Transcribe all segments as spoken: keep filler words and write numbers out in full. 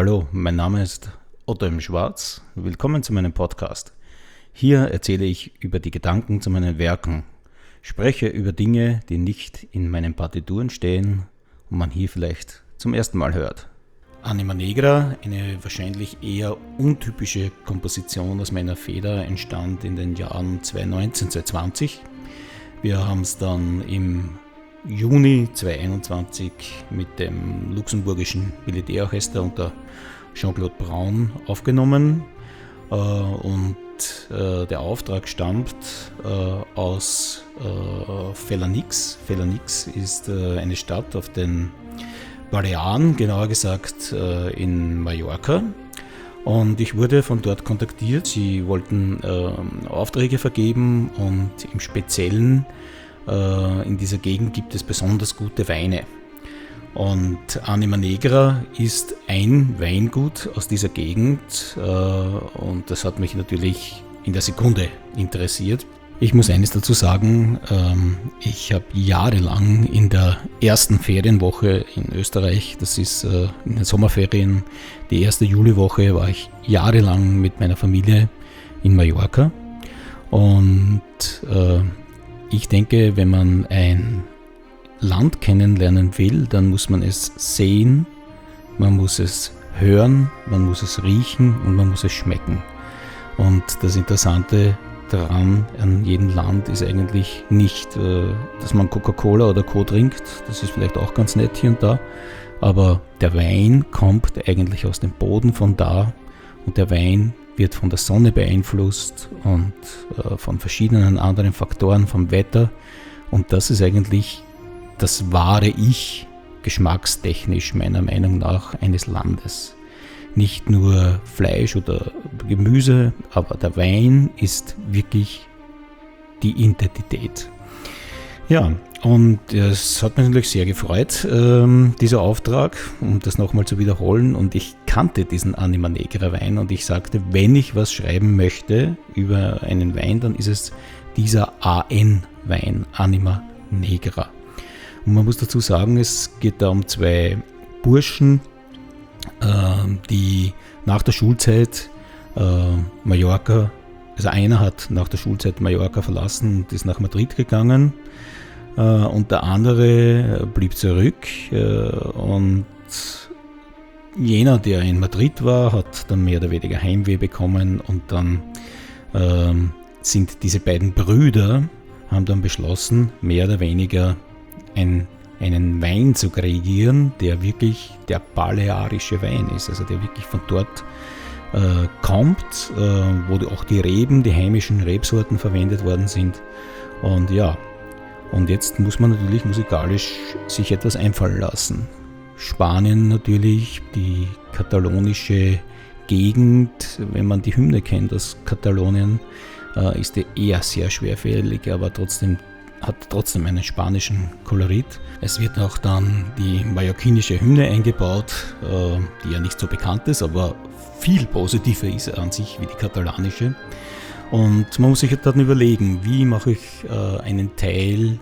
Hallo, mein Name ist Otto M. Schwarz. Willkommen zu meinem Podcast. Hier erzähle ich über die Gedanken zu meinen Werken, spreche über Dinge, die nicht in meinen Partituren stehen und man hier vielleicht zum ersten Mal hört. Anima Negra, eine wahrscheinlich eher untypische Komposition aus meiner Feder, entstand in den Jahren zweitausendneunzehn, zweitausendzwanzig. Wir haben es dann im Juni zweitausendeinundzwanzig mit dem luxemburgischen Militärorchester unter Jean-Claude Braun aufgenommen äh, und äh, der Auftrag stammt äh, aus äh, Felanix. Felanix ist äh, eine Stadt auf den Balearen, genauer gesagt äh, in Mallorca. Und ich wurde von dort kontaktiert. Sie wollten äh, Aufträge vergeben und im Speziellen äh, in dieser Gegend gibt es besonders gute Weine. Und Anima Negra ist ein Weingut aus dieser Gegend äh, und das hat mich natürlich in der Sekunde interessiert. Ich muss eines dazu sagen, ähm, ich habe jahrelang in der ersten Ferienwoche in Österreich, das ist äh, in den Sommerferien, die erste Juliwoche, war ich jahrelang mit meiner Familie in Mallorca. Und äh, ich denke, wenn man ein Land kennenlernen will, dann muss man es sehen, man muss es hören, man muss es riechen und man muss es schmecken. Und das Interessante daran an jedem Land ist eigentlich nicht, dass man Coca-Cola oder Co. trinkt, das ist vielleicht auch ganz nett hier und da, aber der Wein kommt eigentlich aus dem Boden von da und der Wein wird von der Sonne beeinflusst und von verschiedenen anderen Faktoren, vom Wetter, und das ist eigentlich das wahre Ich, geschmackstechnisch meiner Meinung nach, eines Landes. Nicht nur Fleisch oder Gemüse, aber der Wein ist wirklich die Identität. Ja, und es hat mich natürlich sehr gefreut, ähm, dieser Auftrag, um das nochmal zu wiederholen. Und ich kannte diesen Anima Negra Wein und ich sagte, wenn ich was schreiben möchte über einen Wein, dann ist es dieser A N-Wein, Anima Negra. Und man muss dazu sagen, es geht da um zwei Burschen, äh, die nach der Schulzeit äh, Mallorca, also einer hat nach der Schulzeit Mallorca verlassen und ist nach Madrid gegangen äh, und der andere blieb zurück äh, und jener, der in Madrid war, hat dann mehr oder weniger Heimweh bekommen und dann äh, sind diese beiden Brüder, haben dann beschlossen, mehr oder weniger Ein, einen Wein zu kreieren, der wirklich der balearische Wein ist, also der wirklich von dort äh, kommt, äh, wo auch die Reben, die heimischen Rebsorten verwendet worden sind. Und ja, und jetzt muss man natürlich musikalisch sich etwas einfallen lassen. Spanien natürlich, die katalonische Gegend, wenn man die Hymne kennt aus Katalonien, äh, ist die eher sehr schwerfällig, aber trotzdem hat trotzdem einen spanischen Kolorit. Es wird auch dann die mallorquinische Hymne eingebaut, die ja nicht so bekannt ist, aber viel positiver ist an sich wie die katalanische. Und man muss sich dann überlegen, wie mache ich einen Teil,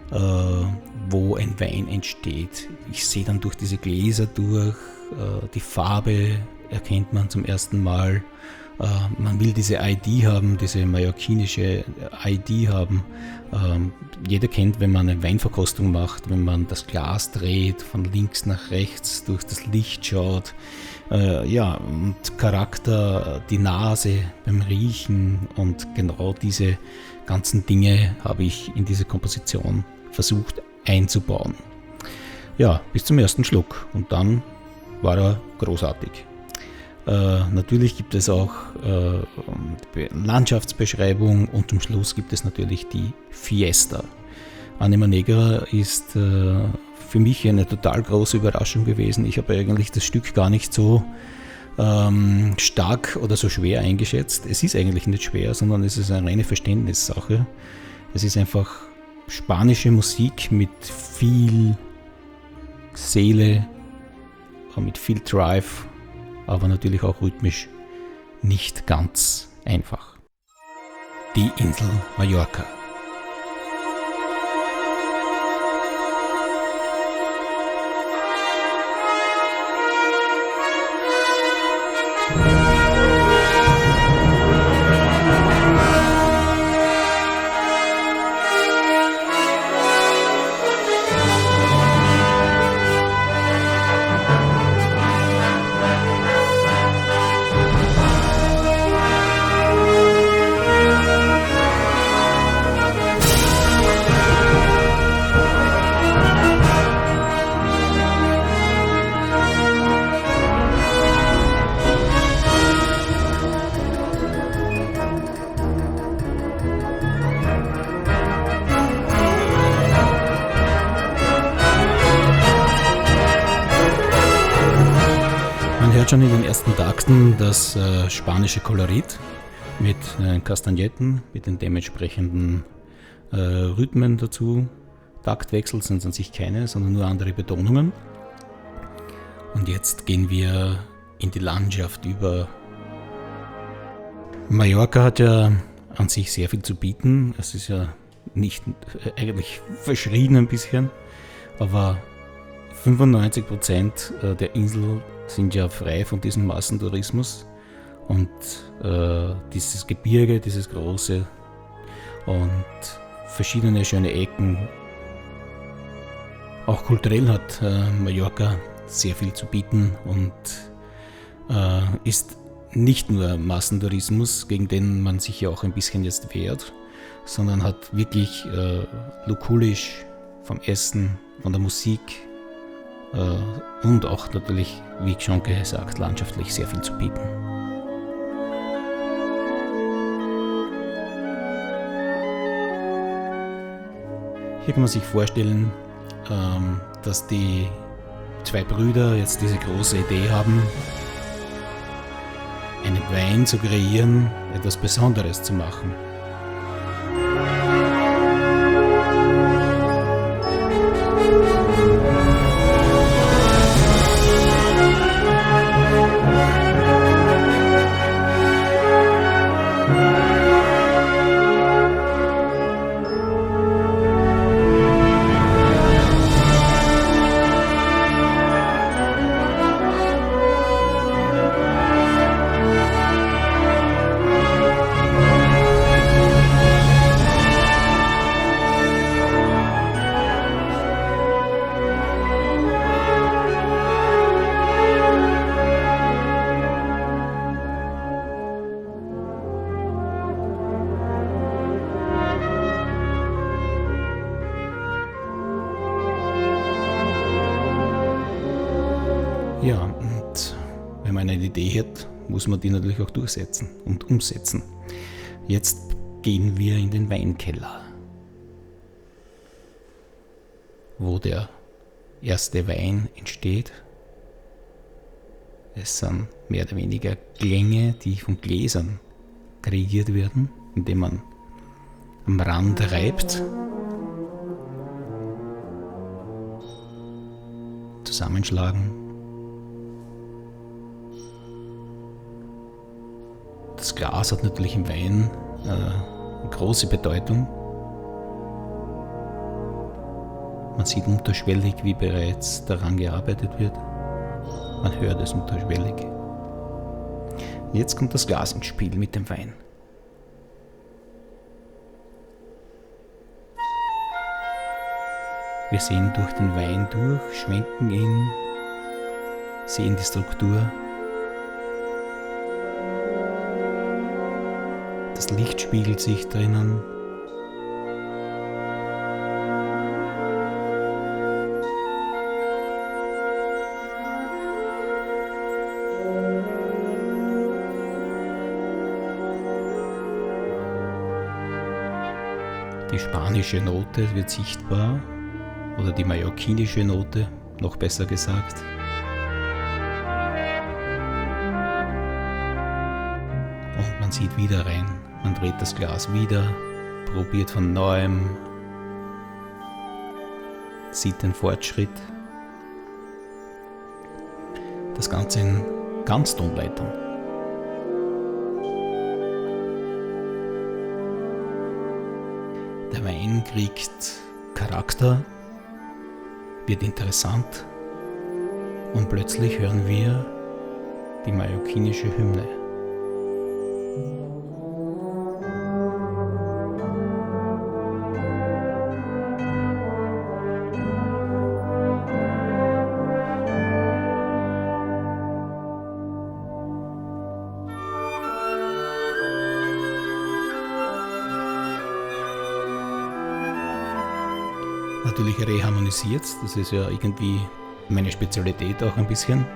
wo ein Wein entsteht. Ich sehe dann durch diese Gläser durch, die Farbe erkennt man zum ersten Mal. Man will diese I D haben, diese mallorquinische I D haben. Jeder kennt, wenn man eine Weinverkostung macht, wenn man das Glas dreht, von links nach rechts, durch das Licht schaut. Ja, und Charakter, die Nase beim Riechen und genau diese ganzen Dinge habe ich in diese Komposition versucht einzubauen. Ja, bis zum ersten Schluck und dann war er großartig. Äh, natürlich gibt es auch äh, Landschaftsbeschreibung und zum Schluss gibt es natürlich die Fiesta. Anima Negra ist äh, für mich eine total große Überraschung gewesen. Ich habe eigentlich das Stück gar nicht so ähm, stark oder so schwer eingeschätzt. Es ist eigentlich nicht schwer, sondern es ist eine reine Verständnissache. Es ist einfach spanische Musik mit viel Seele, mit viel Drive, aber natürlich auch rhythmisch nicht ganz einfach. Die Insel Mallorca. hört schon in den ersten Takten das äh, spanische Kolorit mit äh, Kastagnetten, mit den dementsprechenden äh, Rhythmen dazu. Taktwechsel sind es an sich keine, sondern nur andere Betonungen. Und jetzt gehen wir in die Landschaft über. Mallorca hat ja an sich sehr viel zu bieten. Es ist ja nicht äh, eigentlich verschrien ein bisschen, aber fünfundneunzig Prozent der Insel sind ja frei von diesem Massentourismus und äh, dieses Gebirge, dieses große und verschiedene schöne Ecken. Auch kulturell hat äh, Mallorca sehr viel zu bieten und äh, ist nicht nur Massentourismus, gegen den man sich ja auch ein bisschen jetzt wehrt, sondern hat wirklich äh, lokulisch vom Essen, von der Musik äh, und auch natürlich, wie schon gesagt, landschaftlich sehr viel zu bieten. Hier kann man sich vorstellen, ähm, dass die zwei Brüder jetzt diese große Idee haben, einen Wein zu kreieren, etwas Besonderes zu machen. Ja, und wenn man eine Idee hat, muss man die natürlich auch durchsetzen und umsetzen. Jetzt gehen wir in den Weinkeller, wo der erste Wein entsteht. Es sind mehr oder weniger Klänge, die von Gläsern kreiert werden, indem man am Rand reibt, zusammenschlagen. Das Glas hat natürlich im Wein äh, eine große Bedeutung. Man sieht unterschwellig, wie bereits daran gearbeitet wird. Man hört es unterschwellig. Jetzt kommt das Glas ins Spiel mit dem Wein. Wir sehen durch den Wein durch, schwenken ihn, sehen die Struktur. Das Licht spiegelt sich drinnen. Die spanische Note wird sichtbar, oder die mallorquinische Note, noch besser gesagt. Und man sieht wieder rein. Man dreht das Glas wieder, probiert von neuem, sieht den Fortschritt. Das Ganze in Ganztonleitung. Der Wein kriegt Charakter, wird interessant und plötzlich hören wir die mallorquinische Hymne. Natürlich reharmonisiert, das ist ja irgendwie meine Spezialität auch ein bisschen.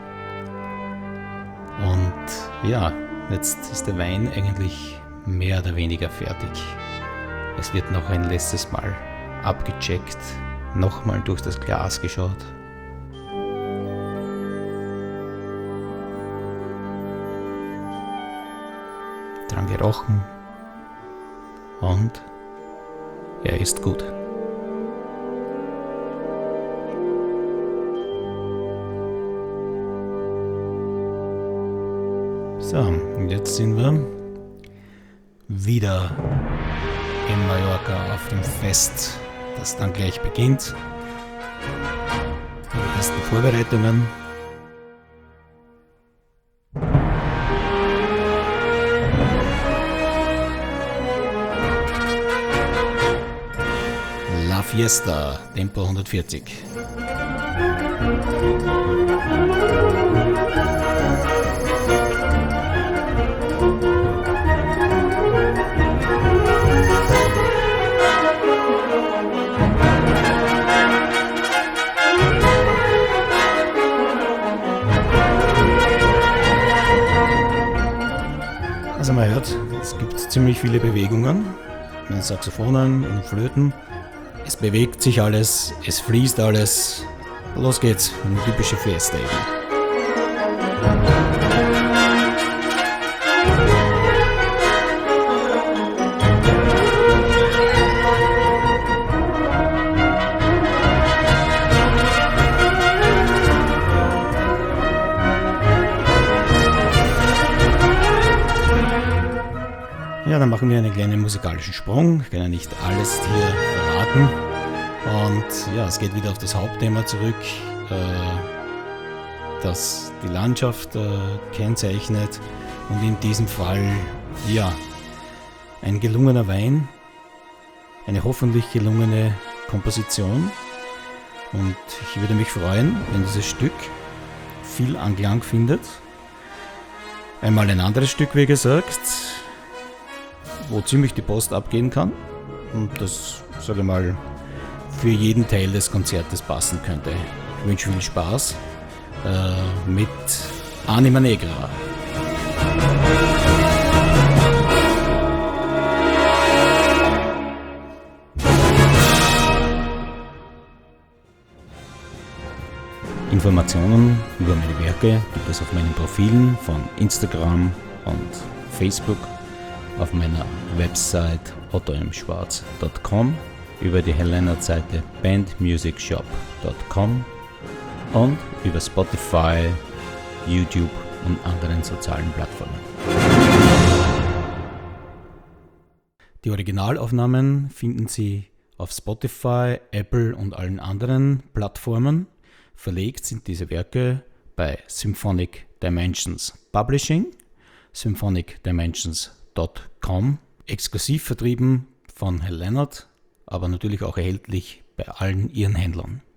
Und ja, jetzt ist der Wein eigentlich mehr oder weniger fertig. Es wird noch ein letztes Mal abgecheckt, nochmal durch das Glas geschaut. gerochen und er ist gut. So, und jetzt sind wir wieder in Mallorca auf dem Fest, das dann gleich beginnt. Die ersten Vorbereitungen. La Fiesta, Tempo hundertvierzig. Also man hört, es gibt ziemlich viele Bewegungen in den Saxophonen, in den Flöten. Es bewegt sich alles, es fließt alles. Los geht's, eine typische Fiesta eben. Ja, dann machen wir einen kleinen musikalischen Sprung. Ich kann ja nicht alles hier verraten. Und ja, es geht wieder auf das Hauptthema zurück, äh, das die Landschaft äh, kennzeichnet. Und in diesem Fall, ja, ein gelungener Wein, eine hoffentlich gelungene Komposition. Und ich würde mich freuen, wenn dieses Stück viel Anklang findet. Einmal ein anderes Stück, wie gesagt, wo ziemlich die Post abgehen kann und das, sage ich mal, für jeden Teil des Konzertes passen könnte. Ich wünsche viel Spaß äh, mit Anima Negra. Informationen über meine Werke gibt es auf meinen Profilen von Instagram und Facebook, auf meiner Website otto m schwarz punkt com, über die Hellennert-Seite band music shop punkt com und über Spotify, YouTube und anderen sozialen Plattformen. Die Originalaufnahmen finden Sie auf Spotify, Apple und allen anderen Plattformen. Verlegt sind diese Werke bei Symphonic Dimensions Publishing, symphonic dimensions punkt com, exklusiv vertrieben von Hellennert, aber natürlich auch erhältlich bei allen Ihren Händlern.